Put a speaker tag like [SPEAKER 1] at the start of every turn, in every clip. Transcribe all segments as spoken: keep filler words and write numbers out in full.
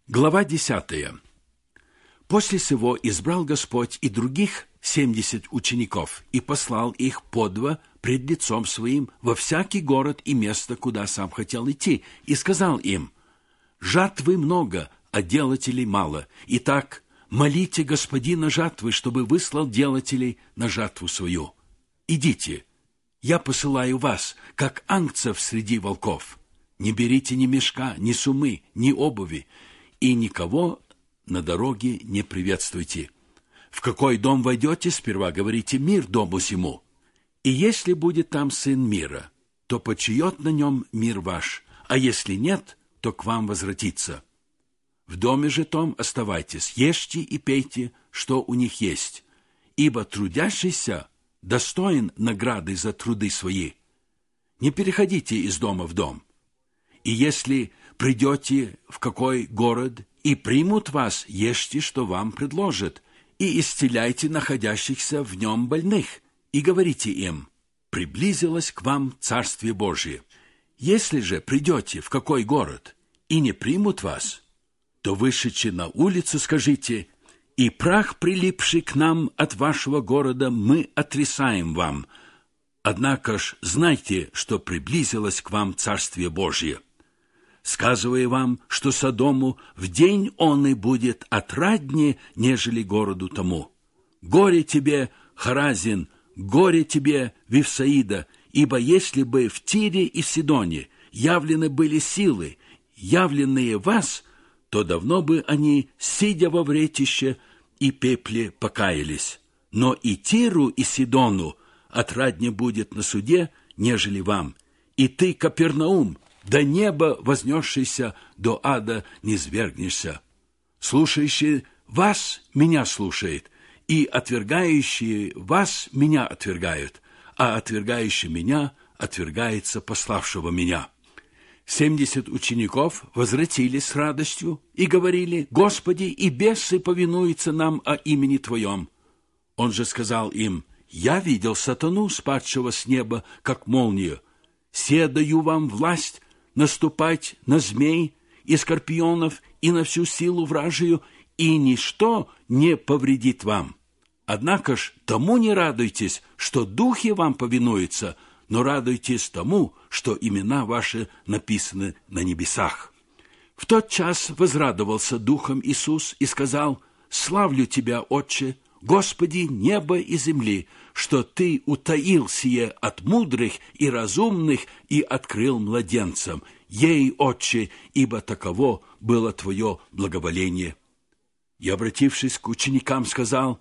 [SPEAKER 1] Глава десятая. После сего избрал Господь и других семьдесят учеников и послал их по два пред лицом своим во всякий город и место, куда сам хотел идти, и сказал им: «Жатвы много, а делателей мало. Итак, молите Господина жатвы, чтобы выслал делателей на жатву свою. Идите, я посылаю вас, как ангцев среди волков. Не берите ни мешка, ни сумы, ни обуви, и никого на дороге не приветствуйте. В какой дом войдете, сперва говорите: мир дому сему. И если будет там сын мира, то почиет на нем мир ваш, а если нет, то к вам возвратится. В доме же том оставайтесь, ешьте и пейте, что у них есть, ибо трудящийся достоин награды за труды свои. Не переходите из дома в дом. И если придете в какой город и примут вас, ешьте, что вам предложат, и исцеляйте находящихся в нем больных, и говорите им: приблизилось к вам Царствие Божие. Если же придете в какой город и не примут вас, то, вышедши на улицу, скажите: и прах, прилипший к нам от вашего города, мы отрисаем вам. Однако ж знайте, что приблизилось к вам Царствие Божие. Сказывая вам, что Содому в день он и будет отраднее, нежели городу тому. Горе тебе, Хоразин, горе тебе, Вифсаида, ибо если бы в Тире и в Сидоне явлены были силы, явленные вас, то давно бы они, сидя во вретище и пепле, покаялись. Но и Тиру, и Сидону отраднее будет на суде, нежели вам. И ты, Капернаум, до неба вознесшийся, до ада не свергнешься. Слушающий вас меня слушает, и отвергающие вас меня отвергают, а отвергающий меня отвергается пославшего меня». Семьдесят учеников возвратились с радостью и говорили: «Господи, и бесы повинуются нам о имени Твоем». Он же сказал им: «Я видел сатану, спадшего с неба, как молнию. Се даю вам власть наступать на змей и скорпионов и на всю силу вражию, и ничто не повредит вам. Однако ж тому не радуйтесь, что духи вам повинуются, но радуйтесь тому, что имена ваши написаны на небесах». В тот час возрадовался духом Иисус и сказал: «Славлю Тебя, Отче, Господи неба и земли, что Ты утаил сие от мудрых и разумных и открыл младенцам. Ей, Отче, ибо таково было Твое благоволение». И, обратившись к ученикам, сказал: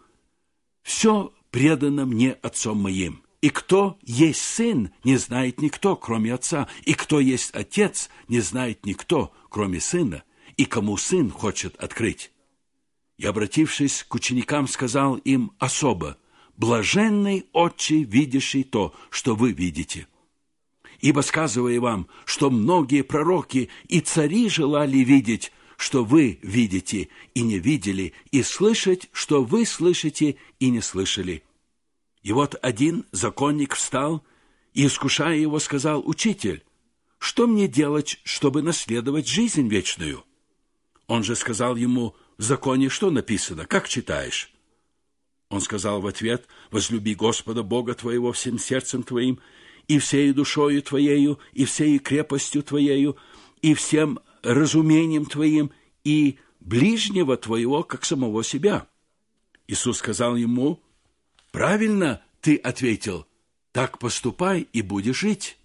[SPEAKER 1] «Все предано мне Отцом моим, и кто есть Сын, не знает никто, кроме Отца, и кто есть Отец, не знает никто, кроме Сына, и кому Сын хочет открыть». И, обратившись к ученикам, сказал им особо: «Блаженный Отче, видящий то, что вы видите. Ибо, сказывая вам, что многие пророки и цари желали видеть, что вы видите и не видели, и слышать, что вы слышите и не слышали». И вот один законник встал и, искушая его, сказал: «Учитель, что мне делать, чтобы наследовать жизнь вечную?» Он же сказал ему: «В законе что написано? Как читаешь?» Он сказал в ответ: «Возлюби Господа Бога твоего всем сердцем твоим, и всею душою твоею, и всею крепостью твоею, и всем разумением твоим, и ближнего твоего, как самого себя». Иисус сказал ему: «Правильно ты ответил, так поступай, и будешь жить».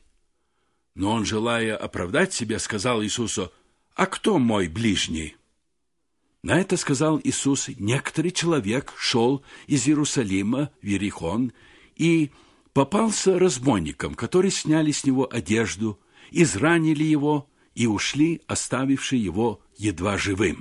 [SPEAKER 1] Но он, желая оправдать себя, сказал Иисусу: «А кто мой ближний?» На это сказал Иисус: «Некоторый человек шел из Иерусалима в Иерихон и попался разбойникам, которые сняли с него одежду, изранили его и ушли, оставивши его едва живым.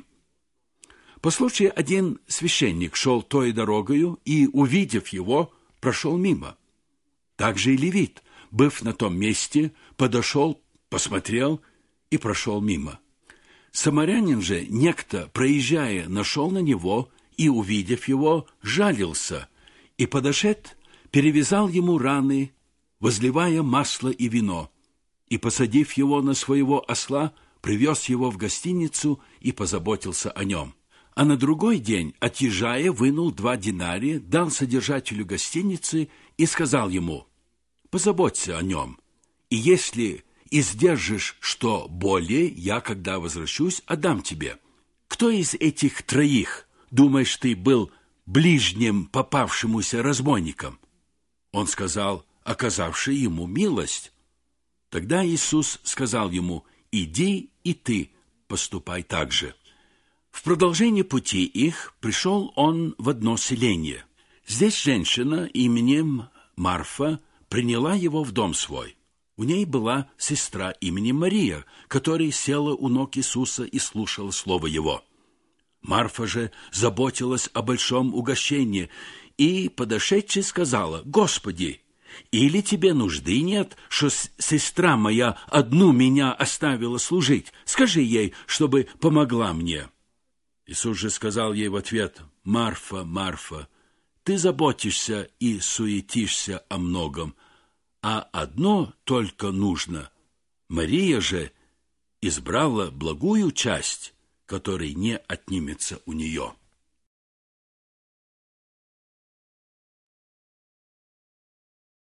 [SPEAKER 1] По случаю один священник шел той дорогою и, увидев его, прошел мимо. Также и левит, быв на том месте, подошел, посмотрел и прошел мимо. Самарянин же, некто, проезжая, нашел на него и, увидев его, жалился, и, подошед, перевязал ему раны, возливая масло и вино, и, посадив его на своего осла, привез его в гостиницу и позаботился о нем. А на другой день, отъезжая, вынул два динария, дал содержателю гостиницы и сказал ему: «Позаботься о нем, и если издержишь что более, я, когда возвращусь, отдам тебе». Кто из этих троих, думаешь ты, был ближним попавшемуся разбойником? Он сказал: оказавший ему милость. Тогда Иисус сказал ему: иди и ты поступай так же. В продолжение пути их пришел он в одно селение. Здесь женщина именем Марфа приняла его в дом свой. У ней была сестра именем Мария, которая села у ног Иисуса и слушала слово его. Марфа же заботилась о большом угощении и, подошедши, сказала: «Господи, или тебе нужды нет, что сестра моя одну меня оставила служить? Скажи ей, чтобы помогла мне». Иисус же сказал ей в ответ: «Марфа, Марфа, ты заботишься и суетишься о многом, а одно только нужно. Мария же избрала благую часть, которой не отнимется у нее».